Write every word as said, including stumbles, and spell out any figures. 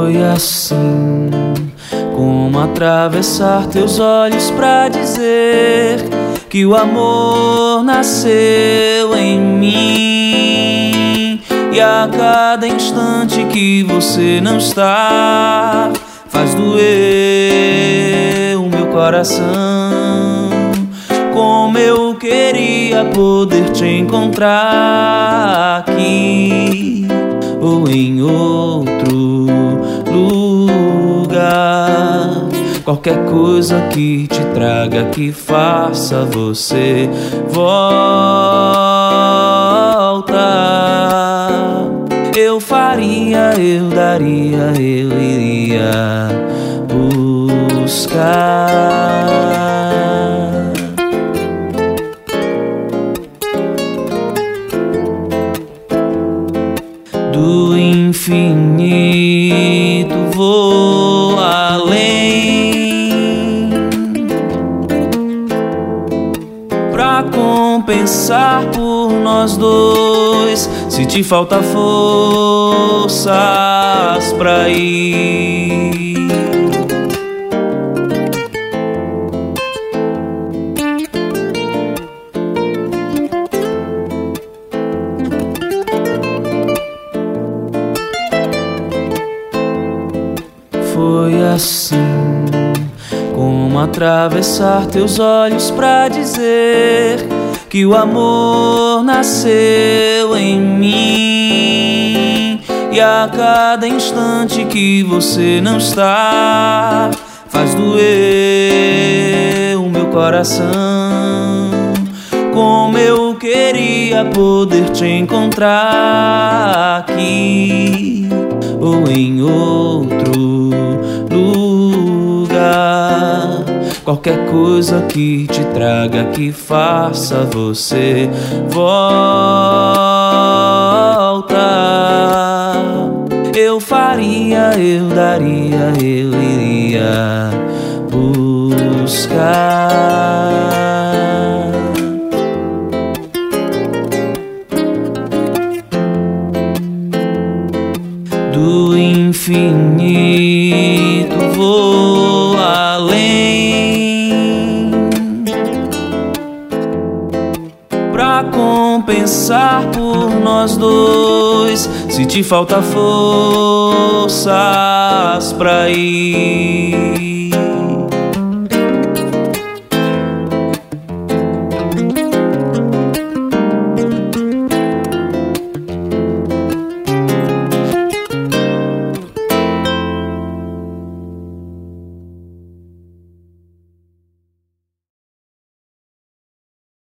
Foi assim como atravessar teus olhos pra dizer que o amor nasceu em mim. E a cada instante que você não está, faz doer o meu coração. Como eu queria poder te encontrar aqui ou em outro lugar. Qualquer coisa que te traga, que faça você voltar, eu faria, eu daria, eu iria buscar. Do infinito vou além pra compensar por nós dois. Se te falta forças pra ir, foi assim como atravessar teus olhos pra dizer que o amor nasceu em mim. E a cada instante que você não está, faz doer o meu coração. Como eu queria poder te encontrar aqui ou em outro lugar. Qualquer coisa que te traga, que faça você voltar, eu faria, eu daria, eu iria buscar. Do infinito vou além pra compensar por nós dois. Se te falta forças pra ir,